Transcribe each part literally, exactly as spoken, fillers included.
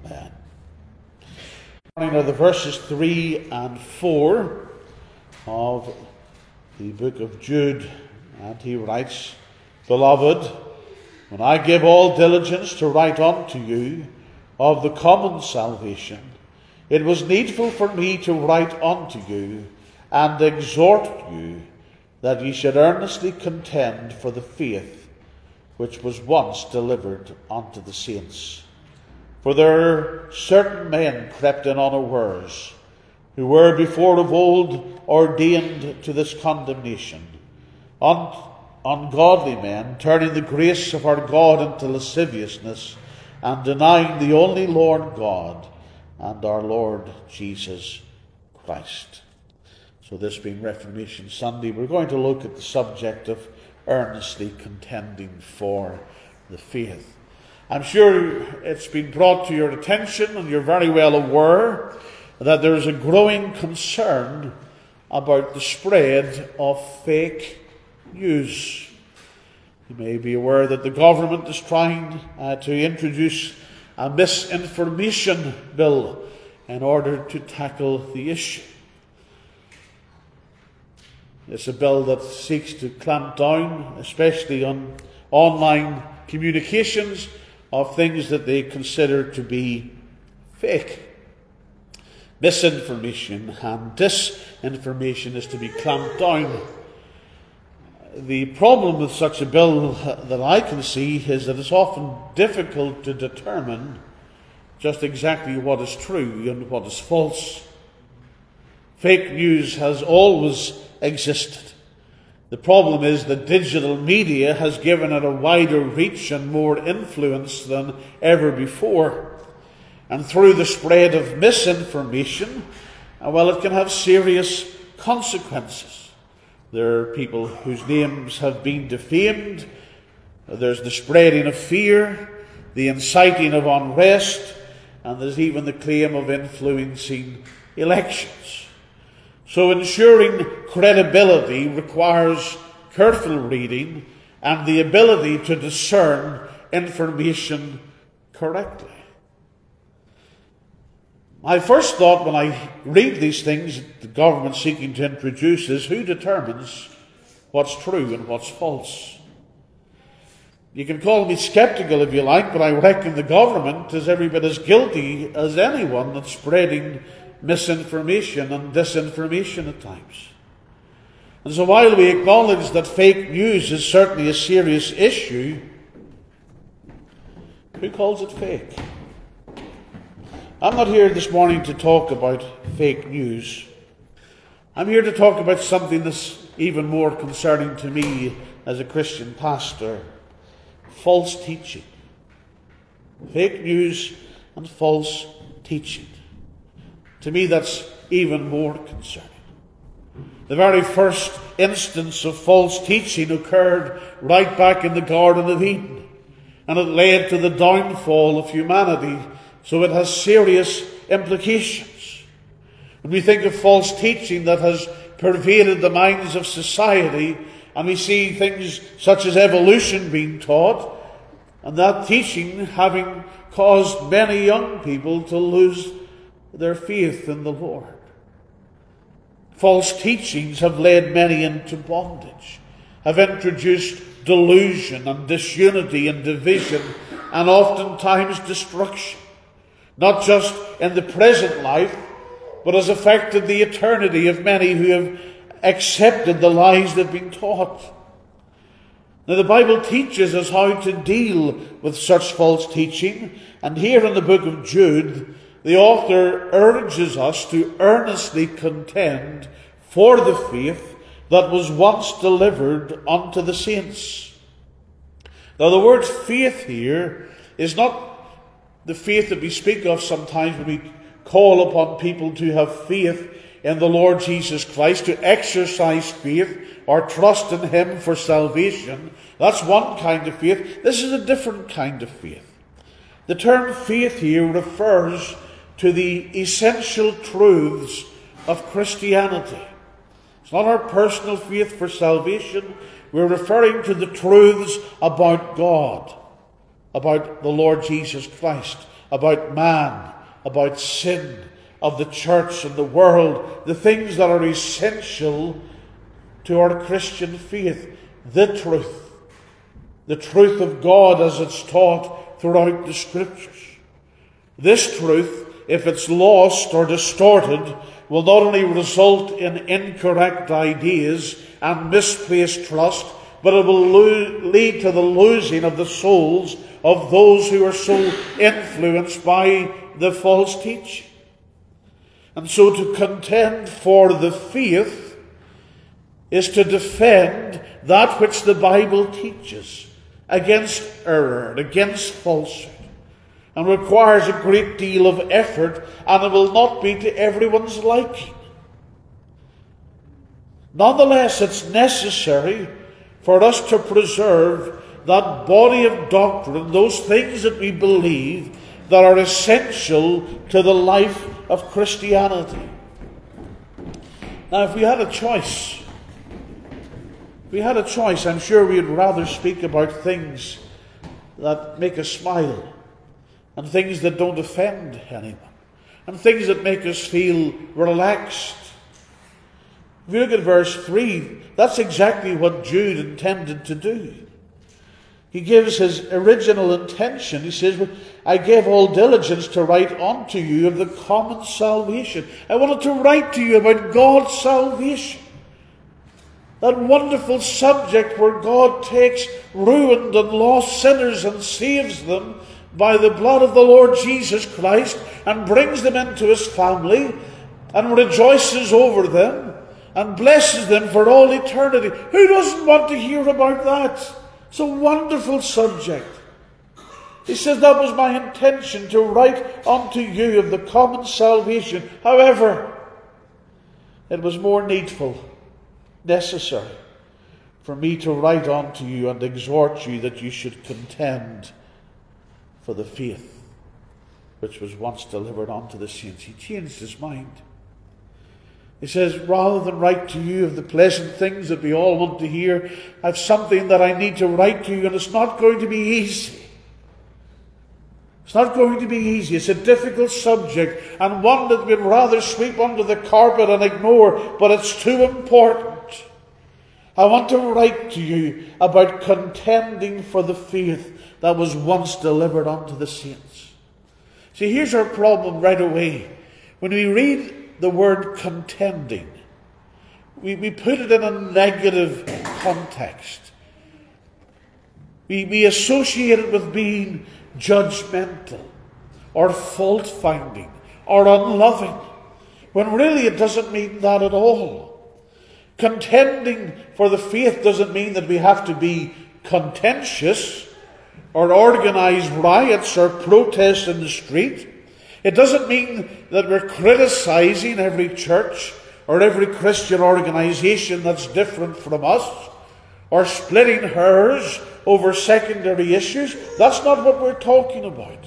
Amen. Now the verses three and four of the book of Jude, and he writes, Beloved, when I give all diligence to write unto you of the common salvation, it was needful for me to write unto you and exhort you that ye should earnestly contend for the faith which was once delivered unto the saints. For there are certain men crept in unawares, who were before of old ordained to this condemnation, Un- ungodly men, turning the grace of our God into lasciviousness, and denying the only Lord God and our Lord Jesus Christ. So this being Reformation Sunday, we're going to look at the subject of earnestly contending for the faith. I'm sure it's been brought to your attention, and you're very well aware that there is a growing concern about the spread of fake news. You may be aware that the government is trying uh, to introduce a misinformation bill in order to tackle the issue. It's a bill that seeks to clamp down, especially on online communications, of things that they consider to be fake. Misinformation and disinformation is to be clamped down. The problem with such a bill that I can see is that it's often difficult to determine just exactly what is true and what is false. Fake news has always existed. The problem is that digital media has given it a wider reach and more influence than ever before. And through the spread of misinformation, well, it can have serious consequences. There are people whose names have been defamed. There's the spreading of fear, the inciting of unrest, and there's even the claim of influencing elections. So ensuring credibility requires careful reading and the ability to discern information correctly. My first thought when I read these things the government seeking to introduce is, who determines what's true and what's false? You can call me skeptical if you like, but I reckon the government is every bit as guilty as anyone that's spreading misinformation and disinformation at times. And so while we acknowledge that fake news is certainly a serious issue, who calls it fake? I'm not here this morning to talk about fake news. I'm here to talk about something that's even more concerning to me as a Christian pastor: false teaching. Fake news and false teaching. To me, that's even more concerning. The very first instance of false teaching occurred right back in the Garden of Eden, and it led to the downfall of humanity, so it has serious implications. When we think of false teaching that has pervaded the minds of society, and we see things such as evolution being taught, and that teaching having caused many young people to lose their faith in the Lord. False teachings have led many into bondage, have introduced delusion and disunity and division, and oftentimes destruction, not just in the present life, but has affected the eternity of many who have accepted the lies they've been taught. Now, the Bible teaches us how to deal with such false teaching, and here in the book of Jude, the author urges us to earnestly contend for the faith that was once delivered unto the saints. Now, the word faith here is not the faith that we speak of sometimes when we call upon people to have faith in the Lord Jesus Christ, to exercise faith or trust in Him for salvation. That's one kind of faith. This is a different kind of faith. The term faith here refers to the essential truths of Christianity. It's not our personal faith for salvation. We're referring to the truths about God, about the Lord Jesus Christ, about man, about sin, of the church and the world, the things that are essential to our Christian faith. The truth. The truth of God as it's taught throughout the Scriptures. This truth, if it's lost or distorted, will not only result in incorrect ideas and misplaced trust, but it will lo- lead to the losing of the souls of those who are so influenced by the false teaching. And so to contend for the faith is to defend that which the Bible teaches against error, against falsehood, and requires a great deal of effort, and it will not be to everyone's liking. Nonetheless, it's necessary for us to preserve that body of doctrine, those things that we believe that are essential to the life of Christianity. Now, if we had a choice, if we had a choice, I'm sure we'd rather speak about things that make us smile, and things that don't offend anyone, and things that make us feel relaxed. If you look at verse three, that's exactly what Jude intended to do. He gives his original intention. He says, I gave all diligence to write unto you of the common salvation. I wanted to write to you about God's salvation. That wonderful subject where God takes ruined and lost sinners and saves them by the blood of the Lord Jesus Christ, and brings them into his family, and rejoices over them, and blesses them for all eternity. Who doesn't want to hear about that? It's a wonderful subject. He says, that was my intention, to write unto you of the common salvation. However, it was more needful, necessary, for me to write unto you and exhort you that you should contend for the faith which was once delivered unto the saints. He changed his mind. He says, rather than write to you of the pleasant things that we all want to hear, I have something that I need to write to you, and it's not going to be easy. It's not going to be easy. It's a difficult subject, and one that we'd rather sweep under the carpet and ignore, but it's too important. I want to write to you about contending for the faith that was once delivered unto the saints. See, here's our problem right away. When we read the word contending, we, we put it in a negative context. We, we associate it with being judgmental, or fault-finding, or unloving, when really it doesn't mean that at all. Contending for the faith doesn't mean that we have to be contentious, or organize riots or protests in the street. It doesn't mean that we're criticizing every church or every Christian organization that's different from us, or splitting hairs over secondary issues. That's not what we're talking about.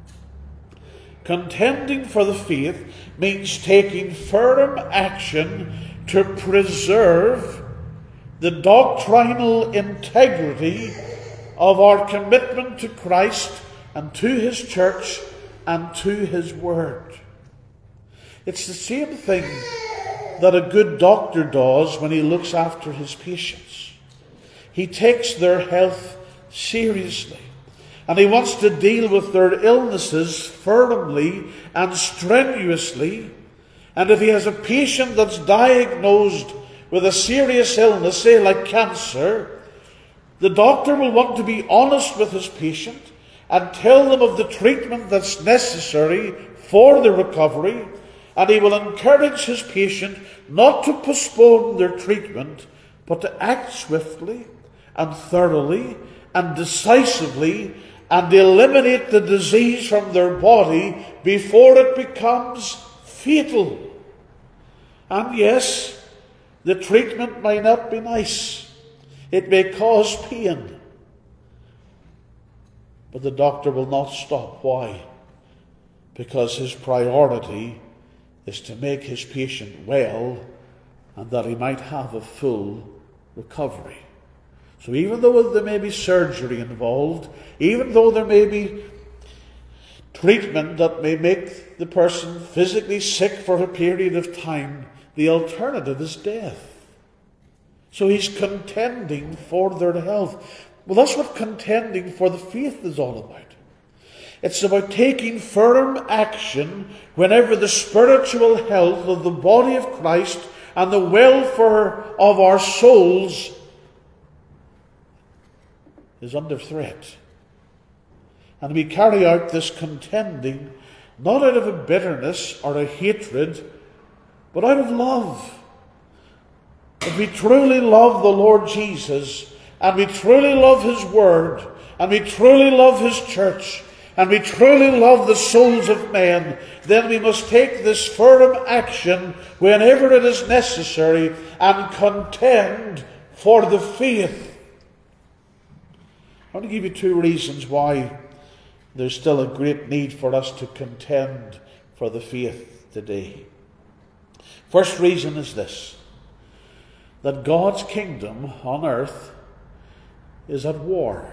Contending for the faith means taking firm action to preserve the doctrinal integrity of our commitment to Christ and to his church and to his word. It's the same thing that a good doctor does when he looks after his patients. He takes their health seriously, and he wants to deal with their illnesses firmly and strenuously. And if he has a patient that's diagnosed with a serious illness, say like cancer, the doctor will want to be honest with his patient and tell them of the treatment that's necessary for the recovery, and he will encourage his patient not to postpone their treatment, but to act swiftly and thoroughly and decisively and eliminate the disease from their body before it becomes fatal. And yes, the treatment may not be nice. It may cause pain. But the doctor will not stop. Why? Because his priority is to make his patient well, and that he might have a full recovery. So even though there may be surgery involved, even though there may be treatment that may make the person physically sick for a period of time, the alternative is death. So he's contending for their health. Well, that's what contending for the faith is all about. It's about taking firm action whenever the spiritual health of the body of Christ and the welfare of our souls is under threat. And we carry out this contending not out of a bitterness or a hatred, but out of love. If we truly love the Lord Jesus, and we truly love His Word, and we truly love His church, and we truly love the souls of men, then we must take this firm action whenever it is necessary and contend for the faith. I want to give you two reasons why there's still a great need for us to contend for the faith today. First reason is this: that God's kingdom on earth is at war.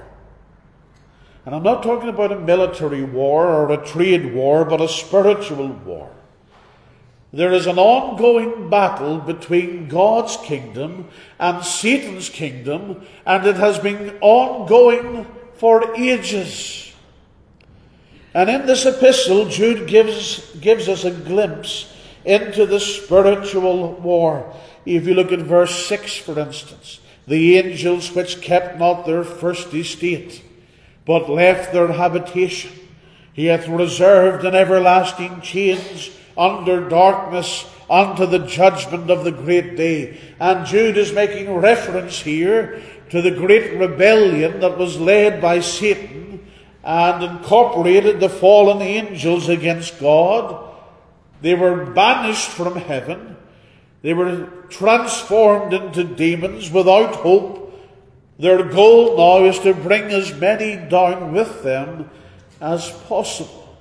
And I'm not talking about a military war or a trade war, but a spiritual war. There is an ongoing battle between God's kingdom and Satan's kingdom, and it has been ongoing for ages. And in this epistle, Jude gives, gives us a glimpse into the spiritual war. If you look at verse six, for instance, the angels which kept not their first estate, but left their habitation, He hath reserved in everlasting chains under darkness unto the judgment of the great day. And Jude is making reference here to the great rebellion that was led by Satan and incorporated the fallen angels against God. They were banished from heaven. They were transformed into demons without hope. Their goal now is to bring as many down with them as possible.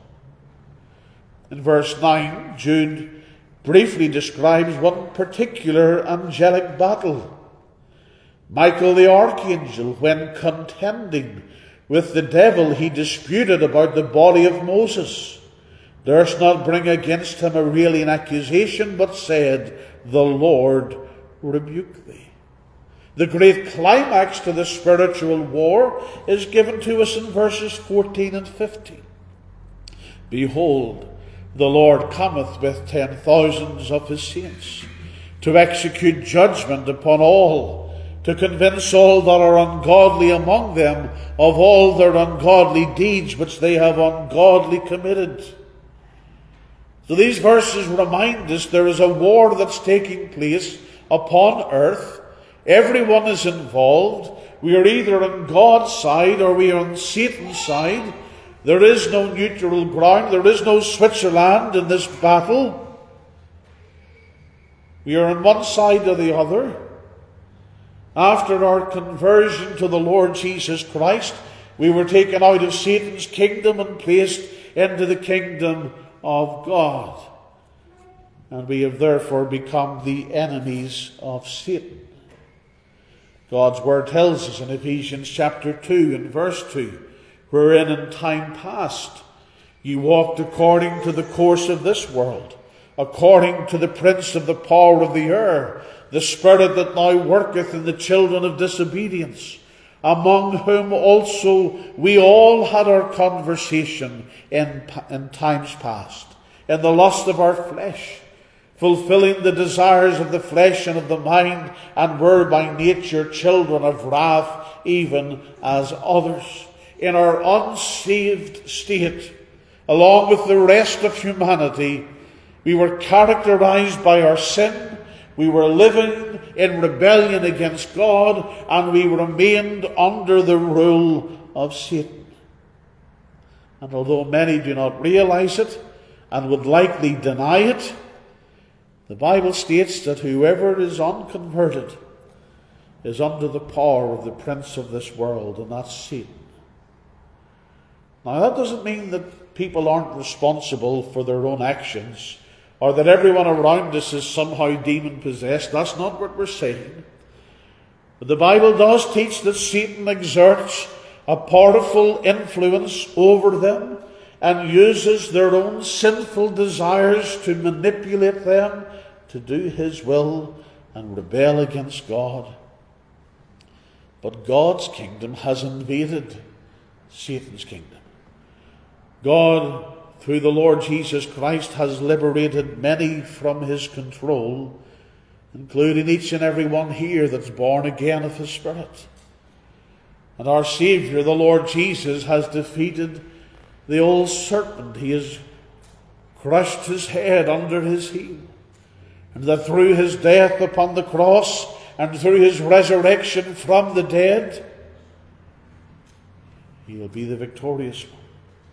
In verse nine, Jude briefly describes one particular angelic battle. Michael the archangel, when contending with the devil he disputed about the body of Moses, durst not bring against him a railing accusation, but said, "The Lord rebuke thee." The great climax to the spiritual war is given to us in verses fourteen and fifteen. "Behold, the Lord cometh with ten thousands of his saints, to execute judgment upon all, to convince all that are ungodly among them of all their ungodly deeds which they have ungodly committed." So these verses remind us there is a war that's taking place upon earth. Everyone is involved. We are either on God's side or we are on Satan's side. There is no neutral ground. There is no Switzerland in this battle. We are on one side or the other. After our conversion to the Lord Jesus Christ, we were taken out of Satan's kingdom and placed into the kingdom of God. And we have therefore become the enemies of Satan. God's word tells us in Ephesians chapter two and verse two, "Wherein in time past ye walked according to the course of this world, according to the prince of the power of the air, the spirit that now worketh in the children of disobedience, among whom also we all had our conversation in, in times past, in the lust of our flesh, fulfilling the desires of the flesh and of the mind, and were by nature children of wrath, even as others." In our unsaved state, along with the rest of humanity, we were characterized by our sin. We were living in rebellion against God, and we remained under the rule of Satan. And although many do not realize it and would likely deny it, the Bible states that whoever is unconverted is under the power of the prince of this world, and that's Satan. Now, that doesn't mean that people aren't responsible for their own actions, or that everyone around us is somehow demon-possessed. That's not what we're saying. But the Bible does teach that Satan exerts a powerful influence over them, and uses their own sinful desires to manipulate them to do his will and rebel against God. But God's kingdom has invaded Satan's kingdom. God, through the Lord Jesus Christ, has liberated many from his control, including each and every one here that's born again of his Spirit. And our Saviour, the Lord Jesus, has defeated the old serpent. He has crushed his head under his heel. And that through his death upon the cross and through his resurrection from the dead, he will be the victorious one.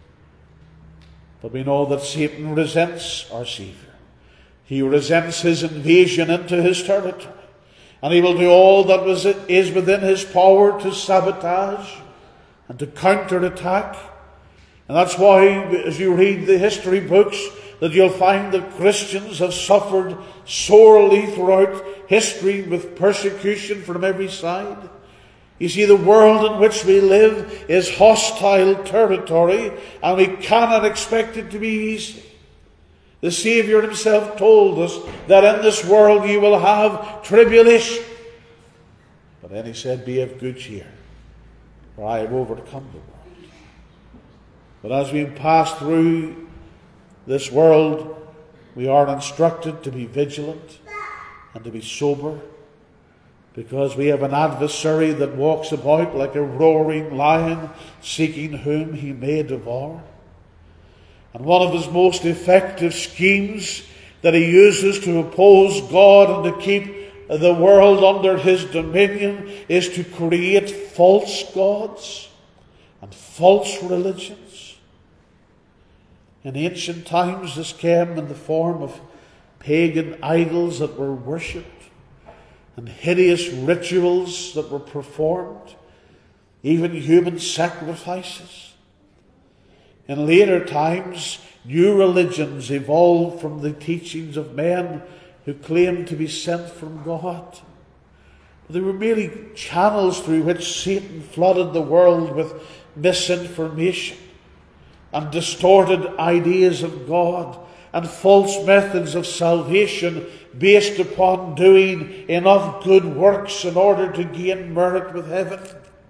But we know that Satan resents our Saviour. He resents his invasion into his territory. And he will do all that was, is within his power to sabotage and to counterattack. And that's why, as you read the history books, that you'll find that Christians have suffered sorely throughout history with persecution from every side. You see, the world in which we live is hostile territory, and we cannot expect it to be easy. The Saviour himself told us that in this world you will have tribulation. But then he said, be of good cheer, for I have overcome the world. But as we pass through this world, we are instructed to be vigilant and to be sober, because we have an adversary that walks about like a roaring lion, seeking whom he may devour. And one of his most effective schemes that he uses to oppose God and to keep the world under his dominion is to create false gods and false religions. In ancient times, this came in the form of pagan idols that were worshipped and hideous rituals that were performed, even human sacrifices. In later times, new religions evolved from the teachings of men who claimed to be sent from God. They were merely channels through which Satan flooded the world with misinformation and distorted ideas of God and false methods of salvation based upon doing enough good works in order to gain merit with heaven.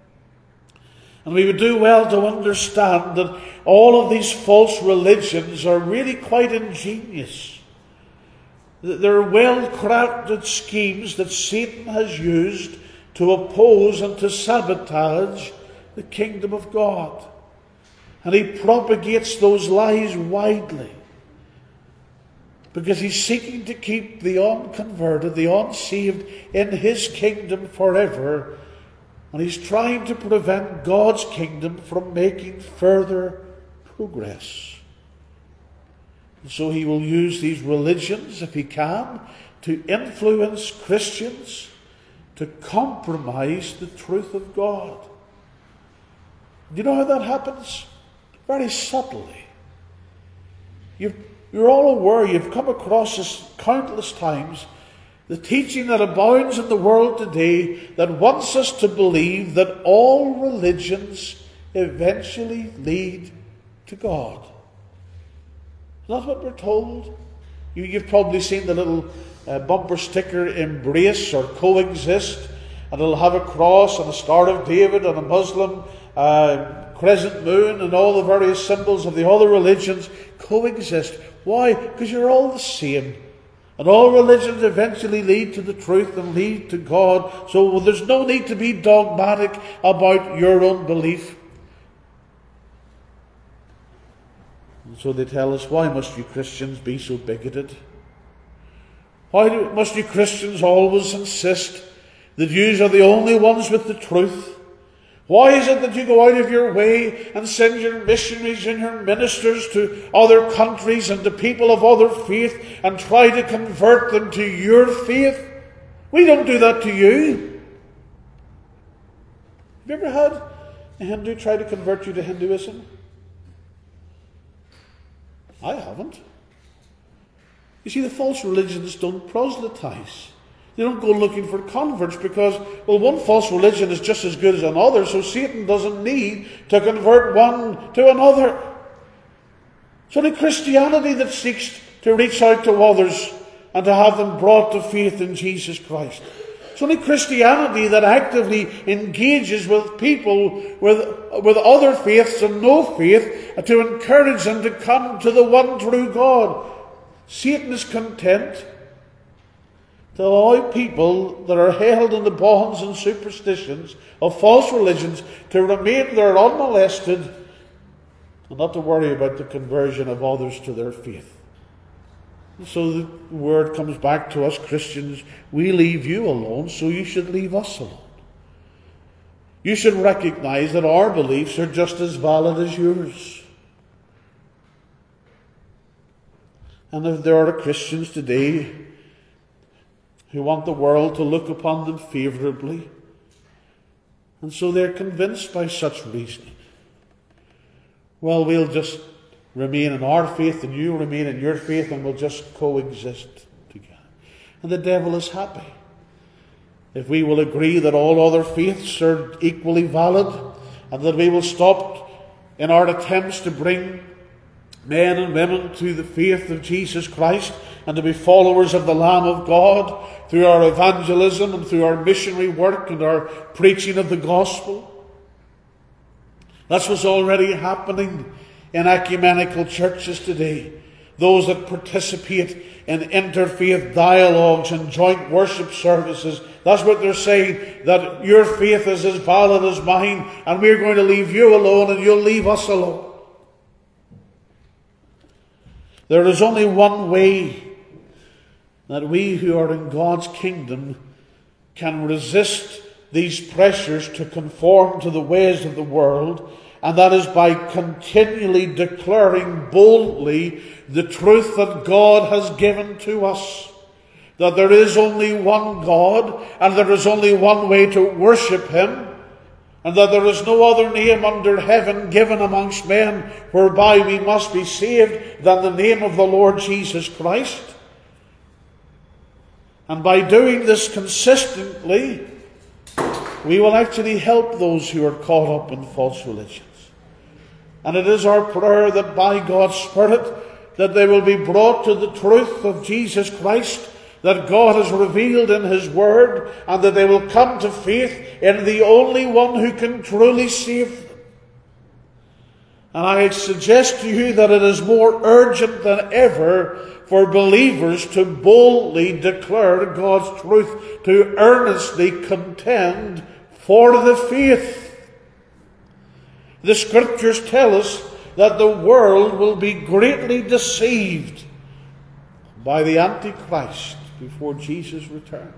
And we would do well to understand that all of these false religions are really quite ingenious. They're well-crafted schemes that Satan has used to oppose and to sabotage the kingdom of God. And he propagates those lies widely, because he's seeking to keep the unconverted, the unsaved, in his kingdom forever. And he's trying to prevent God's kingdom from making further progress. And so he will use these religions, if he can, to influence Christians to compromise the truth of God. Do you know how that happens? Very subtly. You've, you're all aware, you've come across this countless times, the teaching that abounds in the world today that wants us to believe that all religions eventually lead to God. Is that what we're told? You, you've probably seen the little uh, bumper sticker, embrace or coexist, and it'll have a cross and a Star of David and a Muslim uh, crescent moon and all the various symbols of the other religions coexist. Why? Because you're all the same. And all religions eventually lead to the truth and lead to God. So well, there's no need to be dogmatic about your own belief. And so they tell us, why must you Christians be so bigoted? Why do, must you Christians always insist that you are the only ones with the truth? Why is it that you go out of your way and send your missionaries and your ministers to other countries and to people of other faith and try to convert them to your faith? We don't do that to you. Have you ever had a Hindu try to convert you to Hinduism? I haven't. You see, the false religions don't proselytize. They don't go looking for converts because, well, one false religion is just as good as another, so Satan doesn't need to convert one to another. It's only Christianity that seeks to reach out to others and to have them brought to faith in Jesus Christ. It's only Christianity that actively engages with people with, with other faiths and no faith to encourage them to come to the one true God. Satan is content to allow people that are held in the bonds and superstitions of false religions to remain there unmolested and not to worry about the conversion of others to their faith. So the word comes back to us Christians, we leave you alone, so you should leave us alone. You should recognize that our beliefs are just as valid as yours. And if there are Christians today who want the world to look upon them favourably, and so they're convinced by such reasoning, well, we'll just remain in our faith and you remain in your faith and we'll just coexist together. And the devil is happy. If we will agree that all other faiths are equally valid and that we will stop in our attempts to bring men and women to the faith of Jesus Christ and to be followers of the Lamb of God through our evangelism and through our missionary work and our preaching of the gospel. That's what's already happening in ecumenical churches today. Those that participate in interfaith dialogues and joint worship services, that's what they're saying, that your faith is as valid as mine and we're going to leave you alone and you'll leave us alone. There is only one way that we who are in God's kingdom can resist these pressures to conform to the ways of the world, and that is by continually declaring boldly the truth that God has given to us. That there is only one God, and there is only one way to worship Him, and that there is no other name under heaven given amongst men whereby we must be saved than the name of the Lord Jesus Christ. And by doing this consistently, we will actually help those who are caught up in false religions. And it is our prayer that by God's Spirit that they will be brought to the truth of Jesus Christ that God has revealed in His Word, and that they will come to faith in the only one who can truly save them. And I suggest to you that it is more urgent than ever for believers to boldly declare God's truth, to earnestly contend for the faith. The Scriptures tell us that the world will be greatly deceived by the Antichrist before Jesus returns.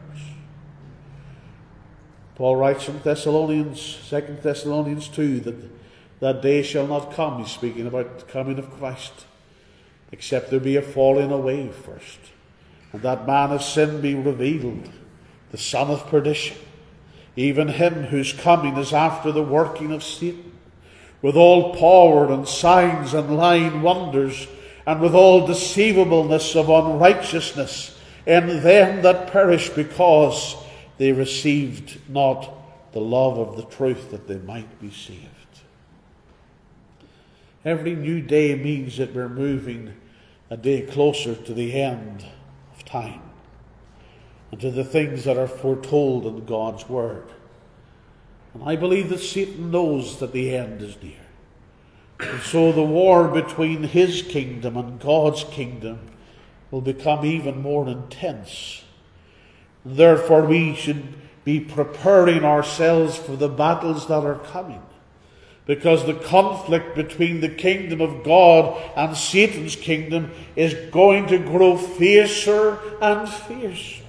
Paul writes in Thessalonians, Second Thessalonians two, that that day shall not come, he's speaking about the coming of Christ, except there be a falling away first, and that man of sin be revealed, the son of perdition, even him whose coming is after the working of Satan, with all power and signs and lying wonders, and with all deceivableness of unrighteousness in them that perish, because they received not the love of the truth, that they might be saved. Every new day means that we're moving a day closer to the end of time and to the things that are foretold in God's Word. And I believe that Satan knows that the end is near. And so the war between his kingdom and God's kingdom will become even more intense. And therefore we should be preparing ourselves for the battles that are coming, because the conflict between the kingdom of God and Satan's kingdom is going to grow fiercer and fiercer.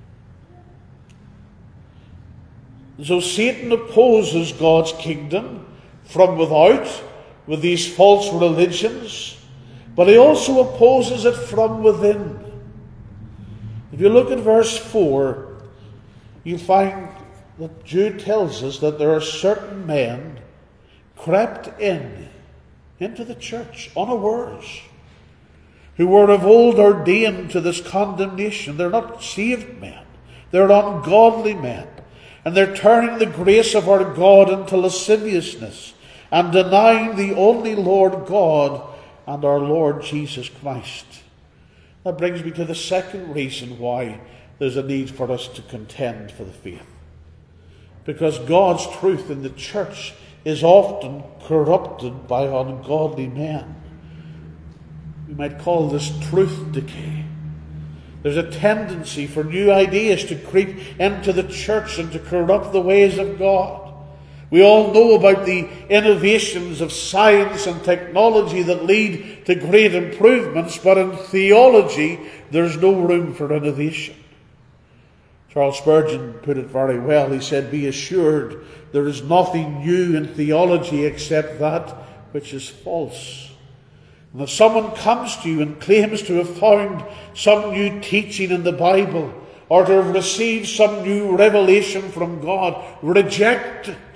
So Satan opposes God's kingdom from without with these false religions, but he also opposes it from within. If you look at verse four, you find that Jude tells us that there are certain men crept in into the church unawares, who were of old ordained to this condemnation. They're not saved men, they're ungodly men. And they're turning the grace of our God into lasciviousness and denying the only Lord God and our Lord Jesus Christ. That brings me to the second reason why there's a need for us to contend for the faith. Because God's truth in the church is often corrupted by ungodly men. We might call this truth decay. There's a tendency for new ideas to creep into the church and to corrupt the ways of God. We all know about the innovations of science and technology that lead to great improvements, but in theology there's no room for innovation. Charles Spurgeon put it very well. He said, "Be assured there is nothing new in theology except that which is false." And if someone comes to you and claims to have found some new teaching in the Bible, or to have received some new revelation from God, reject it.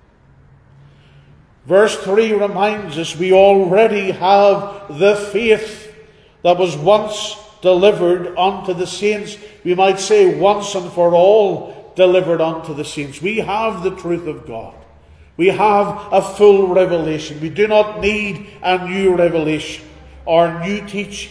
Verse three reminds us we already have the faith that was once delivered unto the saints. We might say once and for all delivered unto the saints. We have the truth of God. We have a full revelation. We do not need a new revelation or new teaching.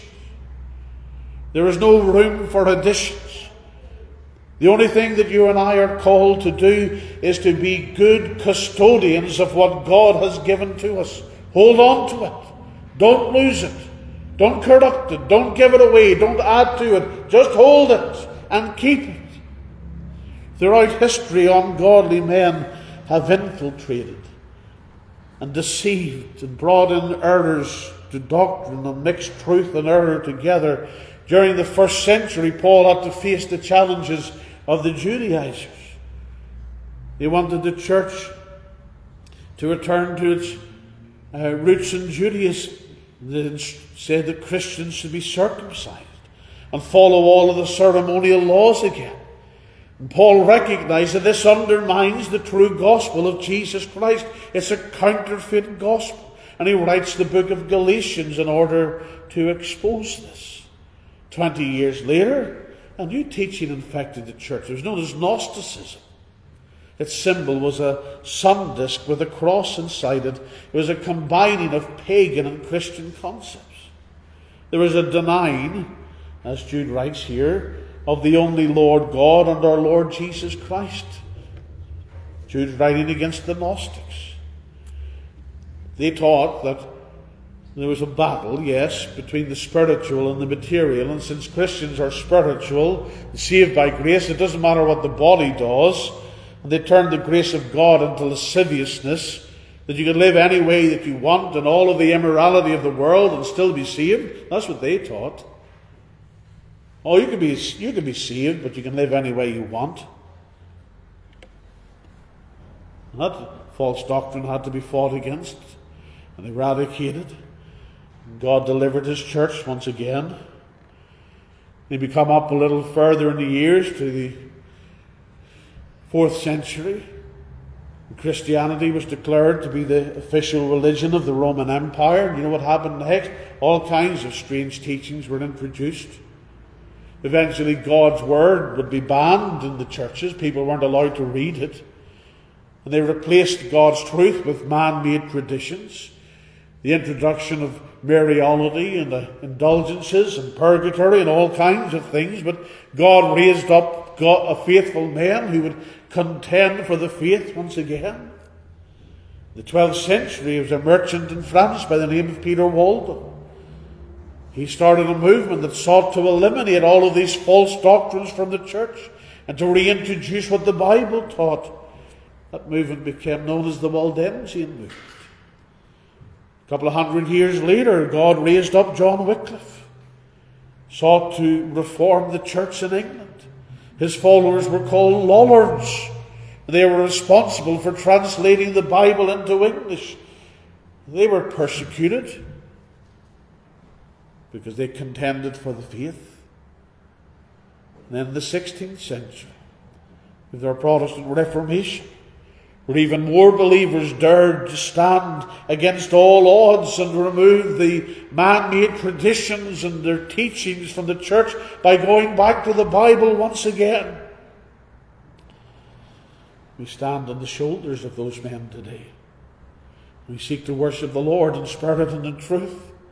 There is no room for additions. The only thing that you and I are called to do is to be good custodians of what God has given to us. Hold on to it. Don't lose it. Don't corrupt it. Don't give it away. Don't add to it. Just hold it and keep it. Throughout history, ungodly men have infiltrated and deceived and brought in errors to doctrine and mixed truth and error together. During the first century, Paul had to face the challenges of the Judaizers. They wanted the church to return to its uh, roots in Judaism. They said that Christians should be circumcised and follow all of the ceremonial laws again. And Paul recognized that this undermines the true gospel of Jesus Christ. It's a counterfeit gospel. And he writes the book of Galatians in order to expose this. Twenty years later, a new teaching infected the church. It was known as Gnosticism. Its symbol was a sun disk with a cross inside it. It was a combining of pagan and Christian concepts. There was a denying, as Jude writes here, of the only Lord God and our Lord Jesus Christ. Jude's writing against the Gnostics. They taught that there was a battle, yes, between the spiritual and the material. And since Christians are spiritual, saved by grace, it doesn't matter what the body does. And they turned the grace of God into lasciviousness, that you can live any way that you want and all of the immorality of the world and still be saved. That's what they taught. Oh, you can be, you can be saved, but you can live any way you want. And that false doctrine had to be fought against and eradicated. God delivered his church once again. They become up a little further in the years to the fourth century. Christianity was declared to be the official religion of the Roman Empire. And you know what happened next? All kinds of strange teachings were introduced. Eventually God's word would be banned in the churches. People weren't allowed to read it. And they replaced God's truth with man-made traditions. The introduction of Mariology and the indulgences and purgatory and all kinds of things. But God raised up God, a faithful man who would contend for the faith once again. In the twelfth century, there was a merchant in France by the name of Peter Waldo. He started a movement that sought to eliminate all of these false doctrines from the church and to reintroduce what the Bible taught. That movement became known as the Waldensian movement. A couple of hundred years later, God raised up John Wycliffe, sought to reform the church in England. His followers were called Lollards. They were responsible for translating the Bible into English. They were persecuted because they contended for the faith. And then in the sixteenth century, with our Protestant Reformation, where even more believers dared to stand against all odds and remove the man-made traditions and their teachings from the church by going back to the Bible once again. We stand on the shoulders of those men today. We seek to worship the Lord in spirit and in truth.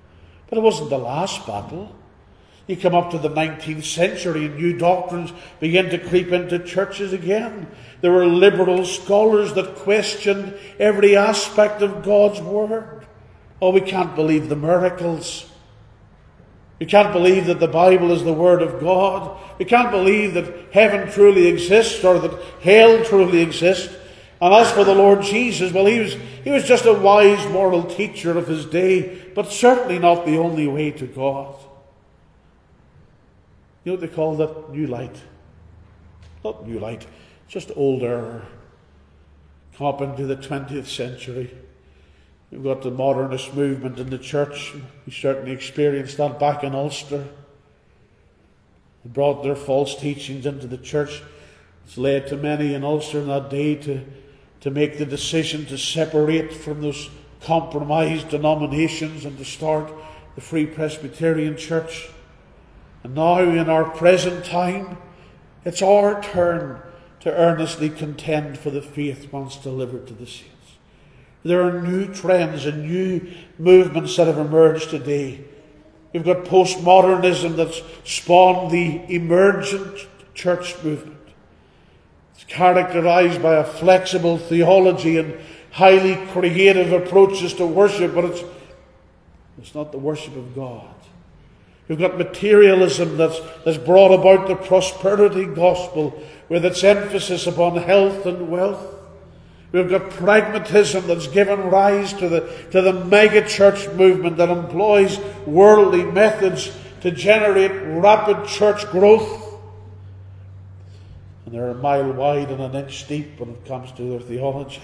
But it wasn't the last battle. You come up to the nineteenth century and new doctrines began to creep into churches again. There were liberal scholars that questioned every aspect of God's Word. Oh, we can't believe the miracles. We can't believe that the Bible is the Word of God. We can't believe that heaven truly exists or that hell truly exists. And as for the Lord Jesus, well, he was, he was just a wise moral teacher of his day, but certainly not the only way to God. You know what they call that? New light. Not new light, just old error. Come up into the twentieth century. We've got the modernist movement in the church. We certainly experienced that back in Ulster. They brought their false teachings into the church. It's led to many in Ulster in that day to, to make the decision to separate from those compromised denominations and to start the Free Presbyterian Church. And now, in our present time, it's our turn to earnestly contend for the faith once delivered to the saints. There are new trends and new movements that have emerged today. You've got postmodernism that's spawned the emergent church movement. It's characterized by a flexible theology and highly creative approaches to worship, but it's, it's not the worship of God. You've got materialism that's, that's brought about the prosperity gospel with its emphasis upon health and wealth. We've got pragmatism that's given rise to the, to the mega church movement that employs worldly methods to generate rapid church growth. And they're a mile wide and an inch deep when it comes to their theology.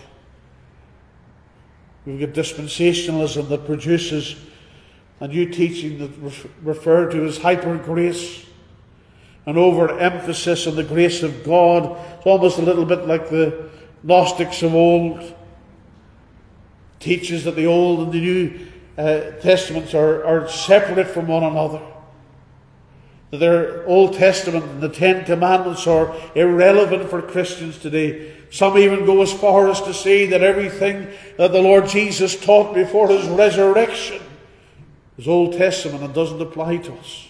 We've got dispensationalism that produces a new teaching that's referred to as hyper-grace, an overemphasis on the grace of God. It's almost a little bit like the Gnostics of old. Teaches that the Old and the New uh, Testaments are, are separate from one another. That their Old Testament and the Ten Commandments are irrelevant for Christians today. Some even go as far as to say that everything that the Lord Jesus taught before his resurrection is Old Testament and doesn't apply to us.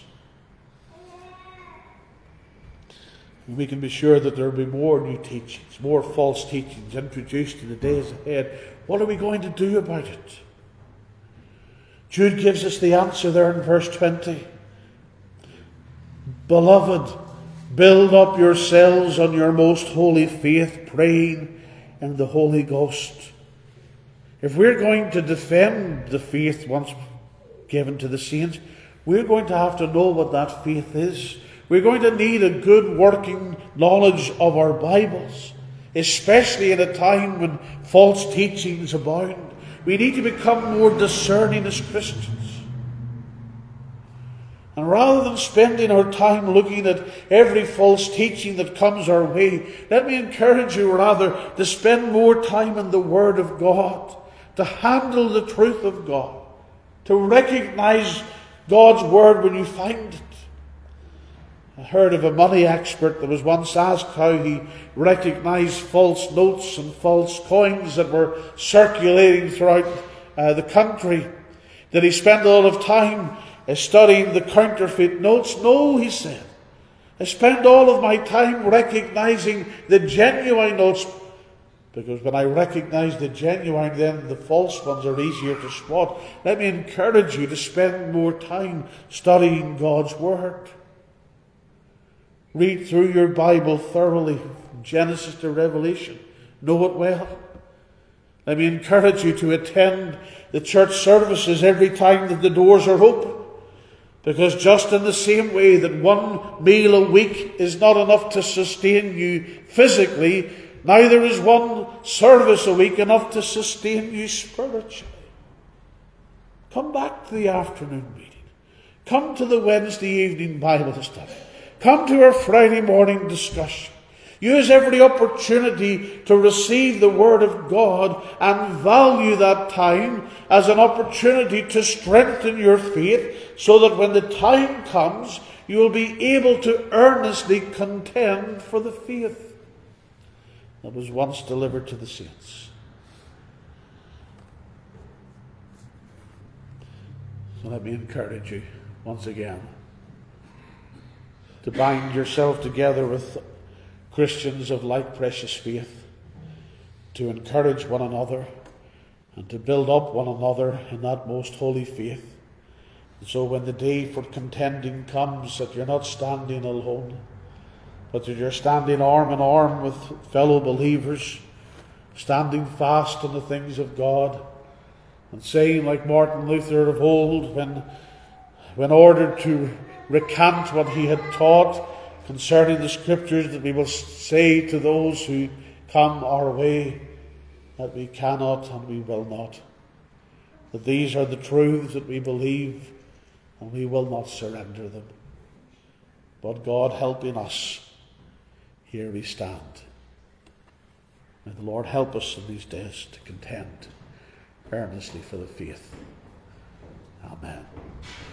And we can be sure that there will be more new teachings, more false teachings introduced in the days ahead. What are we going to do about it? Jude gives us the answer there in verse twenty. Beloved, build up yourselves on your most holy faith, praying in the Holy Ghost. If we're going to defend the faith once given to the saints, we're going to have to know what that faith is. We're going to need a good working knowledge of our Bibles, especially in a time when false teachings abound. We need to become more discerning as Christians. And rather than spending our time looking at every false teaching that comes our way, let me encourage you rather to spend more time in the Word of God, to handle the truth of God, to recognize God's Word when you find it. I heard of a money expert that was once asked how he recognized false notes and false coins that were circulating throughout uh, the country. Did he spend a lot of time uh, studying the counterfeit notes? No, he said. I spend all of my time recognizing the genuine notes, because when I recognize the genuine, then the false ones are easier to spot. Let me encourage you to spend more time studying God's Word. Read through your Bible thoroughly, from Genesis to Revelation. Know it well. Let me encourage you to attend the church services every time that the doors are open. Because just in the same way that one meal a week is not enough to sustain you physically, neither is one service a week enough to sustain you spiritually. Come back to the afternoon meeting. Come to the Wednesday evening Bible study. Come to our Friday morning discussion. Use every opportunity to receive the Word of God and value that time as an opportunity to strengthen your faith, so that when the time comes, you will be able to earnestly contend for the faith that was once delivered to the saints. So let me encourage you once again to bind yourself together with Christians of like precious faith, to encourage one another and to build up one another in that most holy faith. And so when the day for contending comes, that you're not standing alone, but that you're standing arm in arm with fellow believers, standing fast in the things of God, and saying like Martin Luther of old, when, when ordered to recant what he had taught concerning the Scriptures, that we will say to those who come our way that we cannot and we will not. That these are the truths that we believe, and we will not surrender them. But God helping us, here we stand. May the Lord help us in these days to contend earnestly for the faith. Amen.